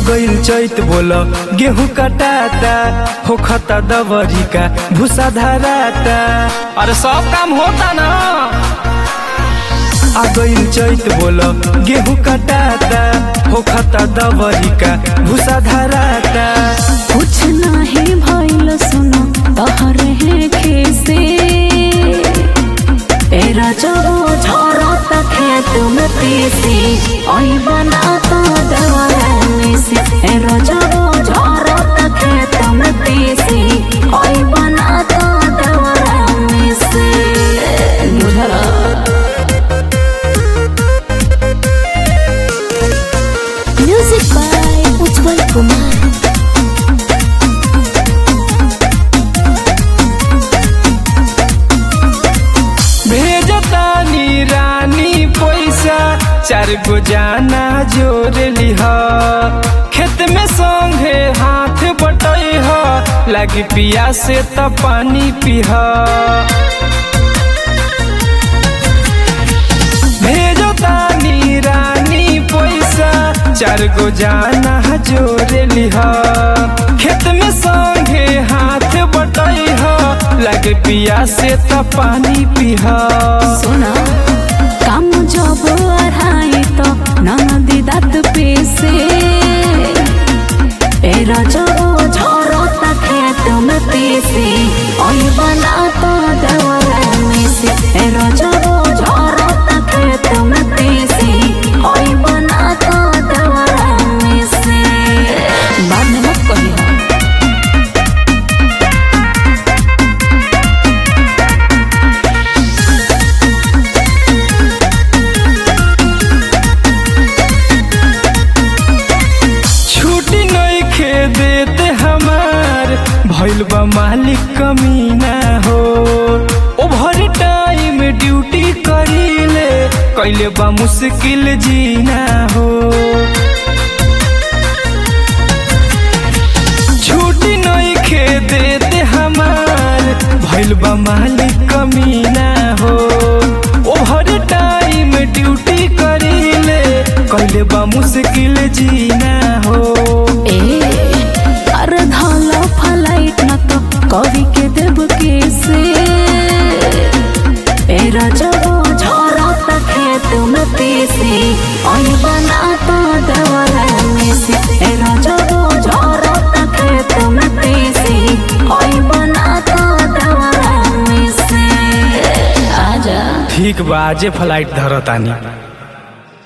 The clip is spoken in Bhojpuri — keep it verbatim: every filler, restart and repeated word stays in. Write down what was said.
गईल चैत बोल गेहूं कटाता होखता दवरी का भूसा धराता। अरे सब काम होता ना। आ गईल चैत बोल गेहूं कटाता होखता दवरी का भूसा धराता। कुछ नहीं भइल सुनो तहरे है खेसे तेरा जब झरत खेत में तीसी ओई बनाता दवाई में से तेरा जब झरत खेत में तीसी ओई बनाता दवाई में से बुझला। Music by Ujjwal Kumar. भेजतानी रानी पैसा चार गो जाना जोड़ लिह खेत में संगे हाथ बटैह लागी पिया से त पानी पीह। भेजतानी रानी पैसा चार गो जाना जोड़ लिह खेत में संगे हाथ बटैह लागे पिया से त पानी पीह। सुना काम जब अढ़ाई तो नदी दात पेसे तेरा जब झरत खेत में तीसी ओई बनाता दवाई में से तेरा जब झरत खेत में तीसी ओई बनाता दवाई में से। बाद में मत कही देते हमार भइल बा मालिक कमीना हो ओवर टाइम ड्यूटी करीले कैले बा मुश्किल जीना हो। छुट्टी नहीं खे देते हमार भइल बा मालिक कमीना हो ओवर टाइम ड्यूटी करीले कैले बा मुश्किल जीना हो। कवि के देव कैसे तेरा जब झरत खेत में तीसी ओई बनाता दवाई में से तेरा जब झरत खेत में तीसी ओई बनाता दवाई में से। आजा ठीक बा, आजे फ्लाइट धरतानी।